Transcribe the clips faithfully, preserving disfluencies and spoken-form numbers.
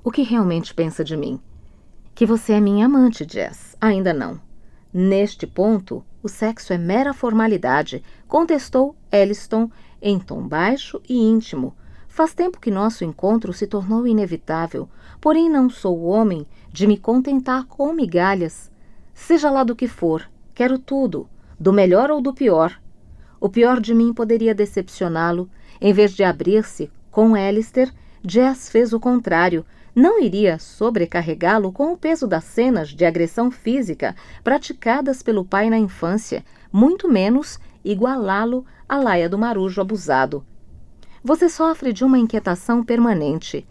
O que realmente pensa de mim? Que você é minha amante, Jess. Ainda não. Neste ponto, o sexo é mera formalidade, contestou Elliston em tom baixo e íntimo. Faz tempo que nosso encontro se tornou inevitável, porém não sou o homem de me contentar com migalhas. Seja lá do que for, quero tudo, do melhor ou do pior. O pior de mim poderia decepcioná-lo. Em vez de abrir-se com Alistair, Jess fez o contrário. Não iria sobrecarregá-lo com o peso das cenas de agressão física praticadas pelo pai na infância, muito menos igualá-lo à laia do marujo abusado. Você sofre de uma inquietação permanente.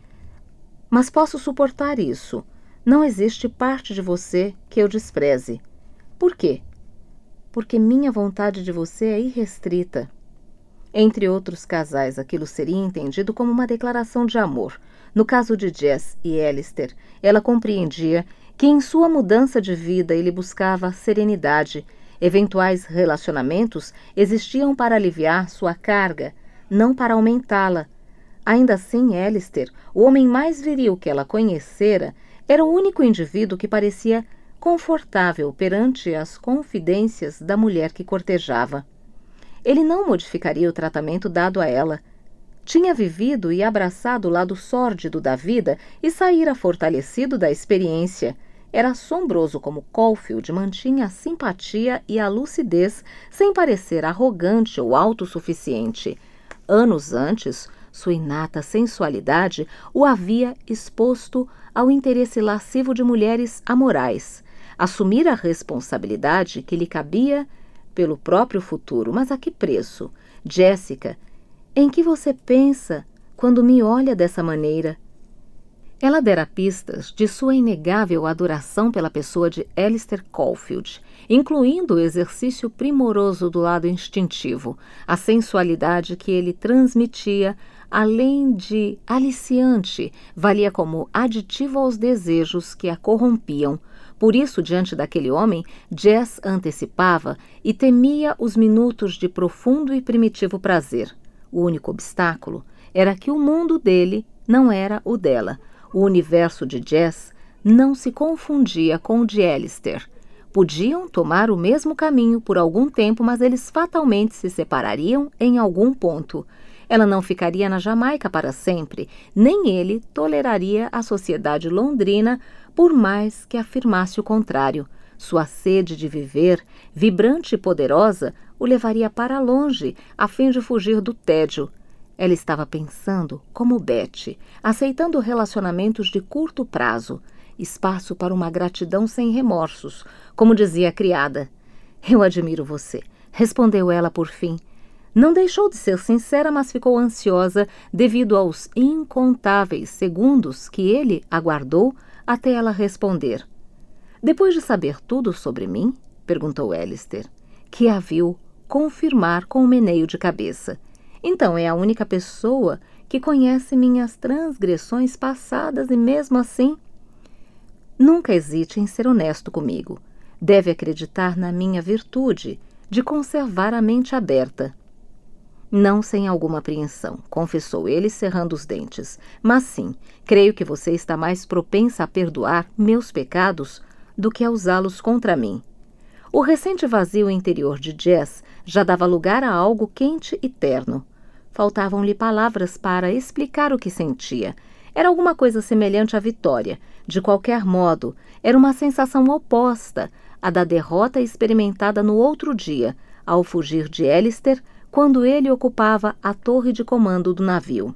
Mas posso suportar isso. Não existe parte de você que eu despreze. Por quê? Porque minha vontade de você é irrestrita. Entre outros casais, aquilo seria entendido como uma declaração de amor. No caso de Jess e Alistair, ela compreendia que em sua mudança de vida ele buscava serenidade. Eventuais relacionamentos existiam para aliviar sua carga, não para aumentá-la. Ainda assim, Alistair, o homem mais viril que ela conhecera, era o único indivíduo que parecia confortável perante as confidências da mulher que cortejava. Ele não modificaria o tratamento dado a ela. Tinha vivido e abraçado o lado sórdido da vida e saíra fortalecido da experiência. Era assombroso como Caulfield mantinha a simpatia e a lucidez sem parecer arrogante ou autossuficiente. Anos antes, sua inata sensualidade o havia exposto ao interesse lascivo de mulheres amorais. Assumir a responsabilidade que lhe cabia pelo próprio futuro, mas a que preço? Jéssica, em que você pensa quando me olha dessa maneira? Ela dera pistas de sua inegável adoração pela pessoa de Alistair Caulfield, incluindo o exercício primoroso do lado instintivo, a sensualidade que ele transmitia, além de aliciante, valia como aditivo aos desejos que a corrompiam. Por isso, diante daquele homem, Jess antecipava e temia os minutos de profundo e primitivo prazer. O único obstáculo era que o mundo dele não era o dela. O universo de Jess não se confundia com o de Alistair. Podiam tomar o mesmo caminho por algum tempo, mas eles fatalmente se separariam em algum ponto. Ela não ficaria na Jamaica para sempre, nem ele toleraria a sociedade londrina, por mais que afirmasse o contrário. Sua sede de viver, vibrante e poderosa, o levaria para longe, a fim de fugir do tédio. Ela estava pensando como Betty, aceitando relacionamentos de curto prazo, espaço para uma gratidão sem remorsos, como dizia a criada. Eu admiro você, respondeu ela por fim. Não deixou de ser sincera, mas ficou ansiosa devido aos incontáveis segundos que ele aguardou até ela responder. Depois de saber tudo sobre mim, perguntou Alistair, que a viu confirmar com um meneio de cabeça. Então é a única pessoa que conhece minhas transgressões passadas e mesmo assim... Nunca hesite em ser honesto comigo. Deve acreditar na minha virtude de conservar a mente aberta. Não sem alguma apreensão, confessou ele cerrando os dentes. Mas sim, creio que você está mais propensa a perdoar meus pecados do que a usá-los contra mim. O recente vazio interior de Jess já dava lugar a algo quente e terno. Faltavam-lhe palavras para explicar o que sentia. Era alguma coisa semelhante à vitória. De qualquer modo, era uma sensação oposta à da derrota experimentada no outro dia, ao fugir de Alistair, quando ele ocupava a torre de comando do navio.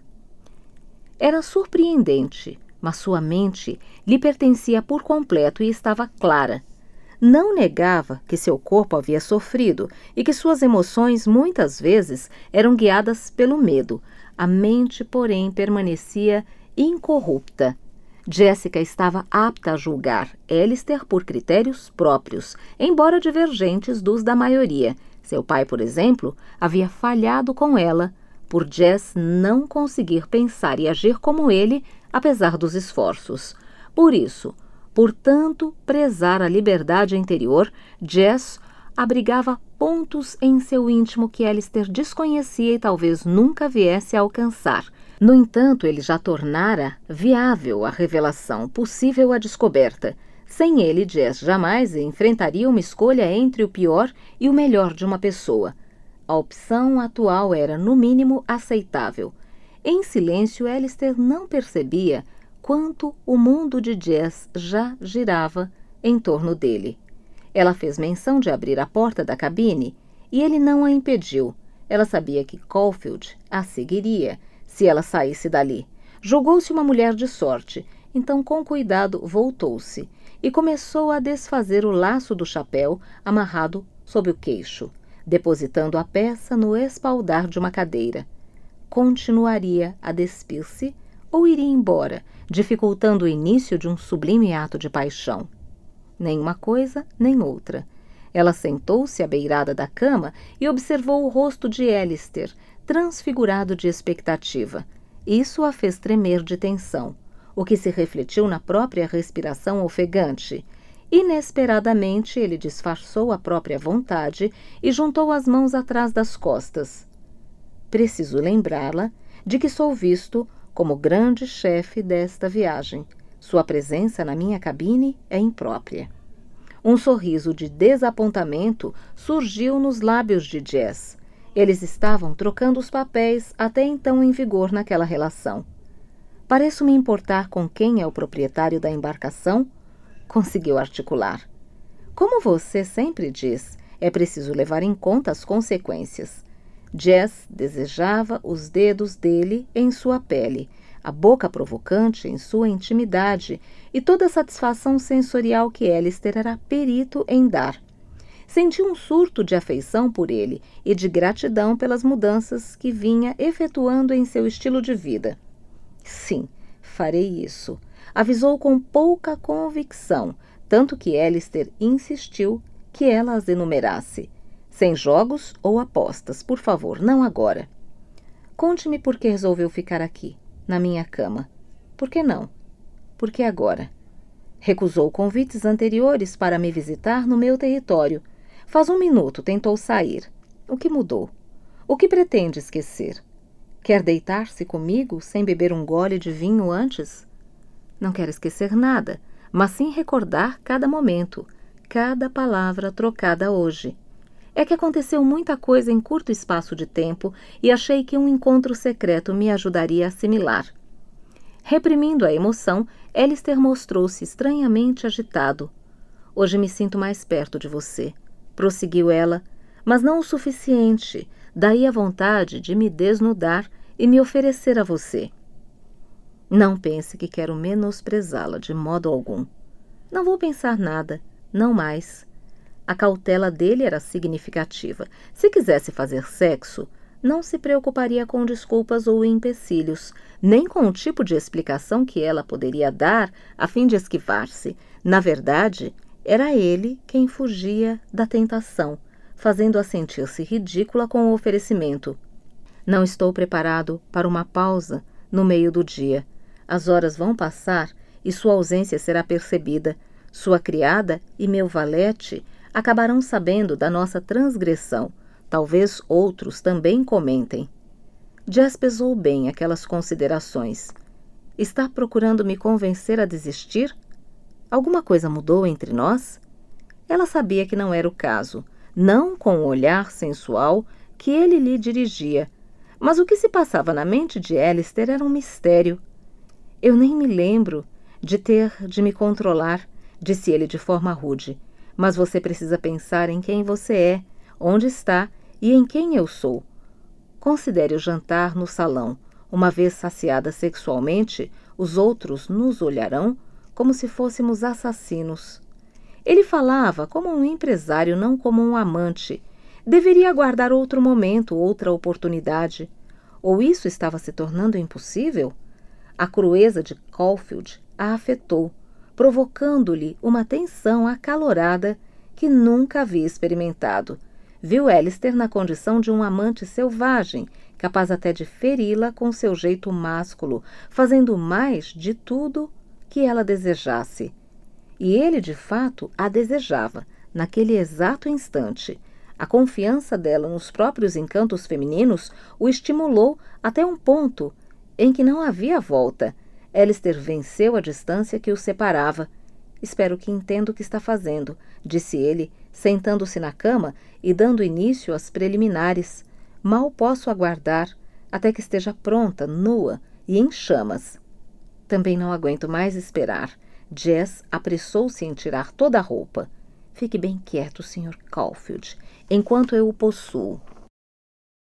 Era surpreendente, mas sua mente lhe pertencia por completo e estava clara. Não negava que seu corpo havia sofrido e que suas emoções muitas vezes eram guiadas pelo medo. A mente, porém, permanecia incorrupta. Jéssica estava apta a julgar Alistair por critérios próprios, embora divergentes dos da maioria. Seu pai, por exemplo, havia falhado com ela, por Jess não conseguir pensar e agir como ele, apesar dos esforços. Por isso, por tanto prezar a liberdade interior, Jess abrigava pontos em seu íntimo que Alistair desconhecia e talvez nunca viesse a alcançar. No entanto, ele já tornara viável a revelação, possível a descoberta. Sem ele, Jess jamais enfrentaria uma escolha entre o pior e o melhor de uma pessoa. A opção atual era, no mínimo, aceitável. Em silêncio, Alistair não percebia quanto o mundo de Jess já girava em torno dele. Ela fez menção de abrir a porta da cabine e ele não a impediu. Ela sabia que Caulfield a seguiria se ela saísse dali. Julgou-se uma mulher de sorte, então com cuidado voltou-se e começou a desfazer o laço do chapéu amarrado sob o queixo, depositando a peça no espaldar de uma cadeira. Continuaria a despir-se ou iria embora, dificultando o início de um sublime ato de paixão. Nem uma coisa, nem outra. Ela sentou-se à beirada da cama e observou o rosto de Alistair, transfigurado de expectativa. Isso a fez tremer de tensão, o que se refletiu na própria respiração ofegante. Inesperadamente, ele disfarçou a própria vontade e juntou as mãos atrás das costas. Preciso lembrá-la de que sou visto como grande chefe desta viagem. Sua presença na minha cabine é imprópria. Um sorriso de desapontamento surgiu nos lábios de Jess. Eles estavam trocando os papéis até então em vigor naquela relação. Pareço me importar com quem é o proprietário da embarcação? Conseguiu articular. Como você sempre diz, é preciso levar em conta as consequências. Jess desejava os dedos dele em sua pele, a boca provocante em sua intimidade e toda a satisfação sensorial que Alistair era perito em dar. Sentiu um surto de afeição por ele e de gratidão pelas mudanças que vinha efetuando em seu estilo de vida. Sim, farei isso, avisou com pouca convicção, tanto que Alistair insistiu que ela as enumerasse. Sem jogos ou apostas, por favor, não agora. Conte-me por que resolveu ficar aqui, na minha cama. Por que não? Por que agora? Recusou convites anteriores para me visitar no meu território. Faz um minuto tentou sair. O que mudou? O que pretende esquecer? Quer deitar-se comigo sem beber um gole de vinho antes? Não quero esquecer nada, mas sim recordar cada momento, cada palavra trocada hoje. É que aconteceu muita coisa em curto espaço de tempo e achei que um encontro secreto me ajudaria a assimilar. Reprimindo a emoção, Alistair mostrou-se estranhamente agitado. Hoje me sinto mais perto de você, prosseguiu ela, mas não o suficiente, daí a vontade de me desnudar e me oferecer a você. Não pense que quero menosprezá-la de modo algum. Não vou pensar nada, não mais. A cautela dele era significativa. Se quisesse fazer sexo, não se preocuparia com desculpas ou empecilhos, nem com o tipo de explicação que ela poderia dar a fim de esquivar-se. Na verdade, era ele quem fugia da tentação, fazendo-a sentir-se ridícula com o oferecimento. Não estou preparado para uma pausa no meio do dia. As horas vão passar e sua ausência será percebida. Sua criada e meu valete acabarão sabendo da nossa transgressão. Talvez outros também comentem. Jess pesou bem aquelas considerações. Está procurando me convencer a desistir? Alguma coisa mudou entre nós? Ela sabia que não era o caso, não com o olhar sensual que ele lhe dirigia, mas o que se passava na mente de Alistair era um mistério. Eu nem me lembro de ter de me controlar, disse ele de forma rude. Mas você precisa pensar em quem você é, onde está e em quem eu sou. Considere o jantar no salão. Uma vez saciada sexualmente, os outros nos olharão como se fôssemos assassinos. Ele falava como um empresário, não como um amante. Deveria aguardar outro momento, outra oportunidade. Ou isso estava se tornando impossível? A crueza de Caulfield a afetou, provocando-lhe uma tensão acalorada que nunca havia experimentado. Viu Alistair na condição de um amante selvagem, capaz até de feri-la com seu jeito másculo, fazendo mais de tudo que ela desejasse. E ele, de fato, a desejava, naquele exato instante. A confiança dela nos próprios encantos femininos o estimulou até um ponto em que não havia volta. Alistair venceu a distância que os separava. Espero que entenda o que está fazendo, disse ele, sentando-se na cama e dando início às preliminares. Mal posso aguardar até que esteja pronta, nua e em chamas. Também não aguento mais esperar. Jess apressou-se em tirar toda a roupa. Fique bem quieto, senhor Caulfield, enquanto eu o possuo.